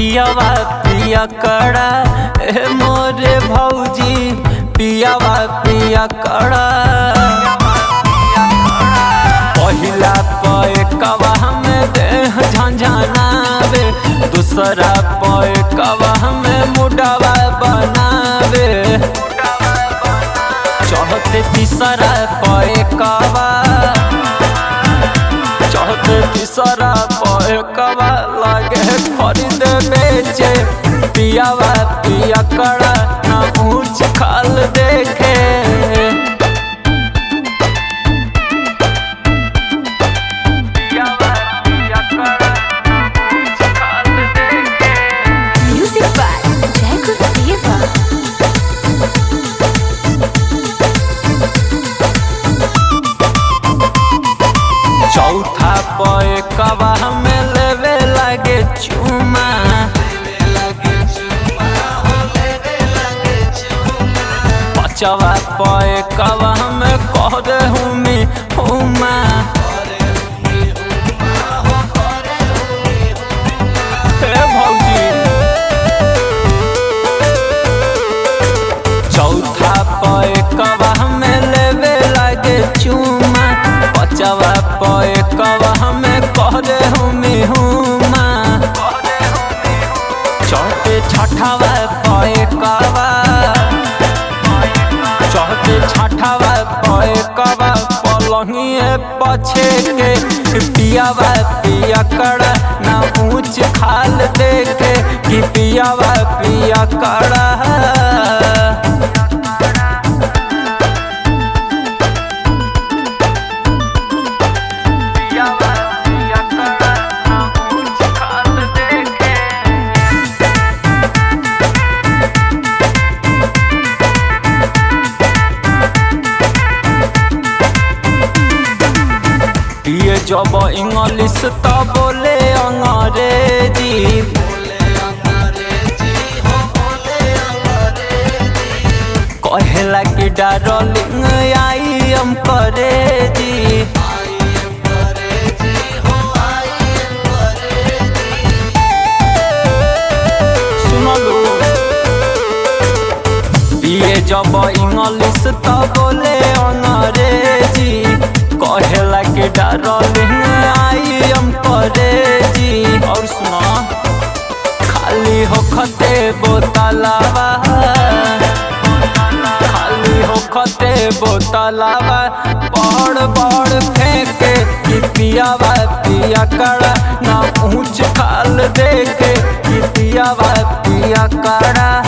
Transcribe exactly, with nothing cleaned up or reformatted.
पियावा पिया कड़ा ए मोरे भौजी पियावा पिया कड़ा। पहिला पैकवा में देह झंझनावे, दूसरा पैकवा में मुडवा बनावे, चौथे तीसरा पैकवा चौथे तीसरा पैकवा लागे खरीद बेचे। पियावा पिया कड़ा ना ऊंच खाल देखे। चौथा पैकवा में लेवे लागे चुमा, पांचवा पैकवा में कह दे हुमी हुमा। हे भौजी चौथा पैकवा में लेवे लागे चुमा, पांचवा पैकवा में कह दे हुमी हुमा। चौथे छठवा पैकवा चौथे छठवा पैकवा पलंगिए पछे के। पियावा पिया कड़ा ना ऊंच खाल देखे कि पियावा पिया कड़ा। ये जब इंग्लिश तो बोले अंग्रेजी, कहेला कि डार्लिंग आई एम करेजी। सुनलू ये जब इंग्लिश तो बोले अंग्रेजी, कहेला कि डार्लिंग आई एम करेजी। और सुना खाली होखते बोतलावा खाली होखते बोतलावा बड़ बड़ फेंके कि पियावा पिया कड़ा ना ऊंच खाल देखे कि पियावा पिया कड़ा।